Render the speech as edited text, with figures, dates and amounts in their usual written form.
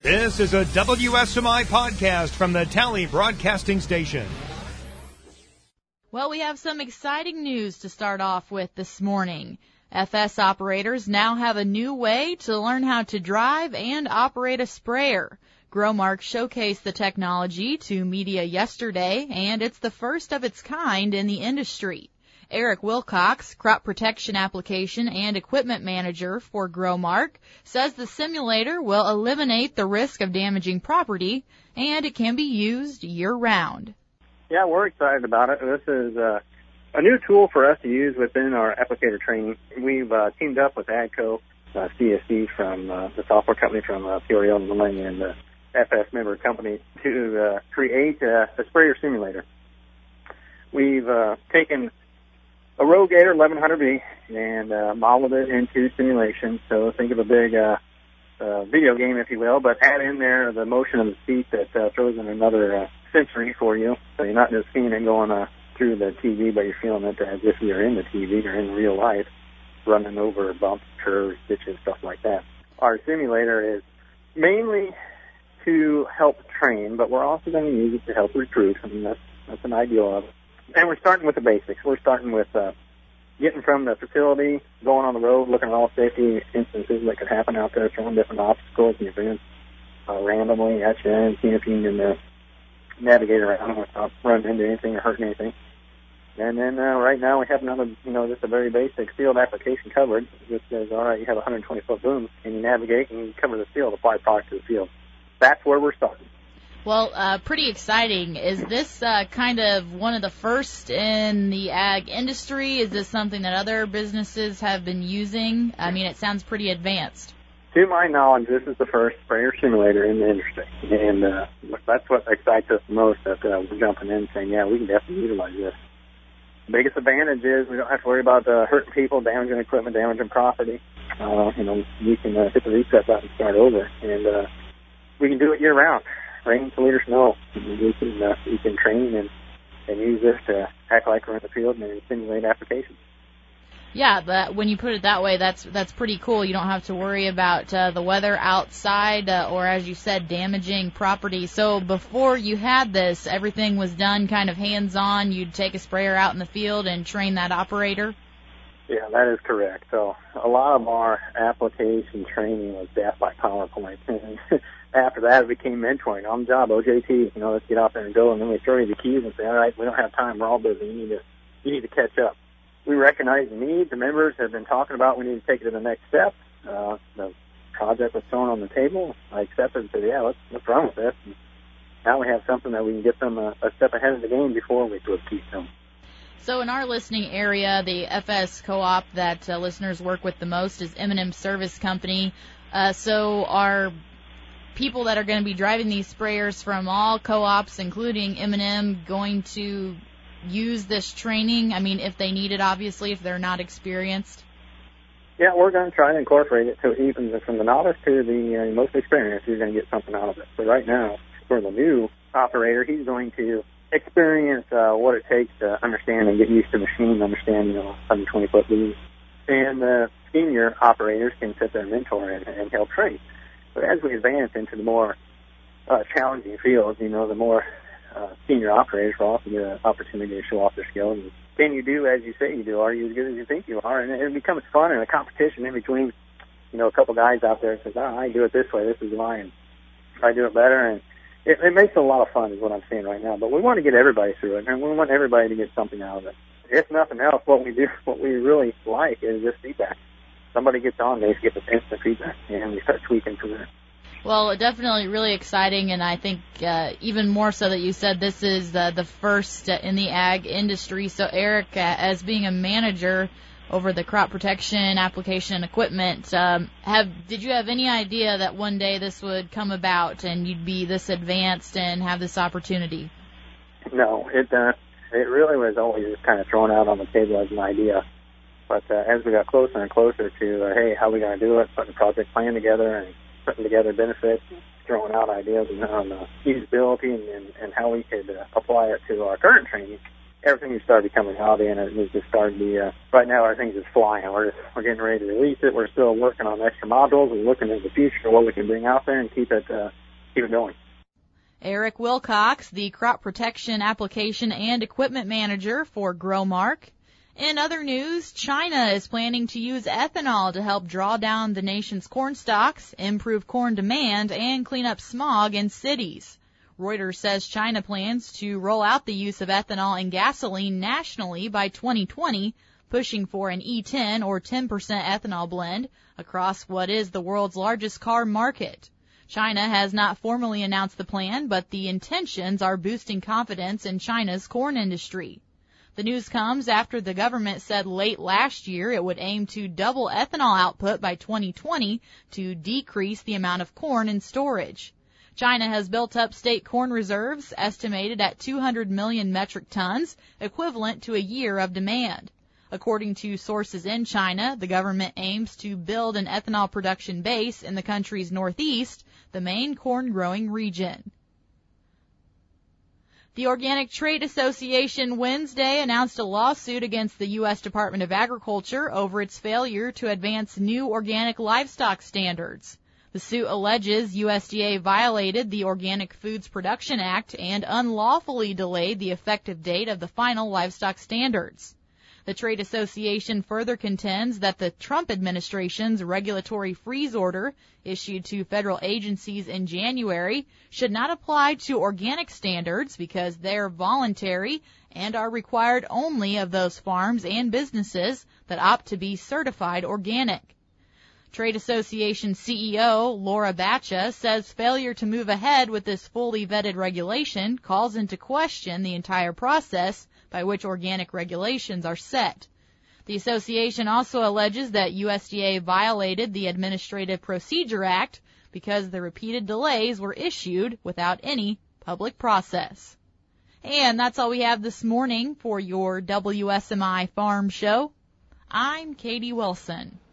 This is a WSMI podcast from the Tally Broadcasting Station. Well, we have some exciting news to start off with this morning. FS operators now have a new way to learn how to drive and operate a sprayer. Growmark showcased the technology to media yesterday, and it's the first of its kind in the industry. Eric Wilcox, crop protection application and equipment manager for Growmark, says the simulator will eliminate the risk of damaging property, and it can be used year-round. Yeah, we're excited about it. This is a new tool for us to use within our applicator training. We've teamed up with AGCO, CSC from the software company from Peoria, Illinois, and the FS member company to create a sprayer simulator. We've taken a Rogue Gator 1100B and modeled it into simulation. So think of a big video game, if you will, but add in there the motion of the seat that throws in another sensory for you. So you're not just seeing it going through the TV, but you're feeling it as if you're in the TV or in real life, running over bumps, curves, ditches, stuff like that. Our simulator is mainly to help train, but we're also going to use it to help recruit. I mean, that's an ideal of it. And we're starting with the basics. We're starting with getting from the facility, going on the road, looking at all safety instances that could happen out there, throwing different obstacles and events randomly at you, and seeing if you can navigate around without running into anything or hurting anything. And then right now we have another, just a very basic field application coverage. It just says, all right, you have a 120-foot boom, and you navigate and you cover the field, apply product to the field. That's where we're starting. Well, pretty exciting. Is this kind of one of the first in the ag industry? Is this something that other businesses have been using? I mean, it sounds pretty advanced. To my knowledge, this is the first sprayer simulator in the industry, and that's what excites us the most, that we're jumping in and saying, yeah, we can definitely utilize this. The biggest advantage is we don't have to worry about hurting people, damaging equipment, damaging property. We can hit the reset button and start over, and we can do it year-round. Rain, sleet, or snow. We can train and use this to act like we're in the field and simulate applications. Yeah, but when you put it that way, that's pretty cool. You don't have to worry about the weather outside or, as you said, damaging property. So before you had this, everything was done kind of hands-on. You'd take a sprayer out in the field and train that operator? Yeah, that is correct. So a lot of our application training was death by PowerPoint. After that, it became mentoring. On the job, OJT, let's get out there and go. And then we throw you the keys and say, all right, we don't have time. We're all busy. You need to catch up. We recognize the need. The members have been talking about we need to take it to the next step. The project was thrown on the table. I accepted and said, yeah, let's run with this. And now we have something that we can get them a step ahead of the game before we throw a keystone. So in our listening area, the FS co-op that listeners work with the most is M&M Service Company. So are people that are going to be driving these sprayers from all co-ops, including M&M, going to use this training? I mean, if they need it, obviously, if they're not experienced. Yeah, we're going to try to incorporate it to even from the novice to the most experienced. You're going to get something out of it. So right now, for the new operator, he's going to experience what it takes to understand and get used to the machine, understand 120-foot booms. And the senior operators can sit there and mentor and help train. But as we advance into the more challenging fields, the more senior operators will also get an opportunity to show off their skills. And can you do as you say you do? Are you as good as you think you are? And it becomes fun and a competition in between, a couple guys out there that says, I do it this way, this is mine. I do it better. And it makes it a lot of fun is what I'm saying right now. But we want to get everybody through it, and we want everybody to get something out of it. If nothing else, what we really like is this feedback. Somebody gets on, they get the instant feedback, and we start tweaking from there. Well, definitely really exciting, and I think even more so that you said this is the first in the ag industry. So, Eric, as being a manager over the crop protection application and equipment, did you have any idea that one day this would come about and you'd be this advanced and have this opportunity? No, it really was always just kind of thrown out on the table as an idea. But as we got closer and closer to, hey, how are we going to do it, putting a project plan together and putting together benefits, throwing out ideas on usability and how we could apply it to our current training, everything just started becoming a hobby, and it was just starting to be, right now everything's just flying. We're getting ready to release it. We're still working on extra modules and looking into the future, what we can bring out there and keep it going. Eric Wilcox, the Crop Protection Application and Equipment Manager for Growmark. In other news, China is planning to use ethanol to help draw down the nation's corn stocks, improve corn demand, and clean up smog in cities. Reuters says China plans to roll out the use of ethanol in gasoline nationally by 2020, pushing for an E10 or 10% ethanol blend across what is the world's largest car market. China has not formally announced the plan, but the intentions are boosting confidence in China's corn industry. The news comes after the government said late last year it would aim to double ethanol output by 2020 to decrease the amount of corn in storage. China has built up state corn reserves estimated at 200 million metric tons, equivalent to a year of demand. According to sources in China, the government aims to build an ethanol production base in the country's northeast, the main corn-growing region. The Organic Trade Association Wednesday announced a lawsuit against the U.S. Department of Agriculture over its failure to advance new organic livestock standards. The suit alleges USDA violated the Organic Foods Production Act and unlawfully delayed the effective date of the final livestock standards. The trade association further contends that the Trump administration's regulatory freeze order issued to federal agencies in January should not apply to organic standards because they're voluntary and are required only of those farms and businesses that opt to be certified organic. Trade Association CEO Laura Bacha says failure to move ahead with this fully vetted regulation calls into question the entire process by which organic regulations are set. The association also alleges that USDA violated the Administrative Procedure Act because the repeated delays were issued without any public process. And that's all we have this morning for your WSMI Farm Show. I'm Katie Wilson.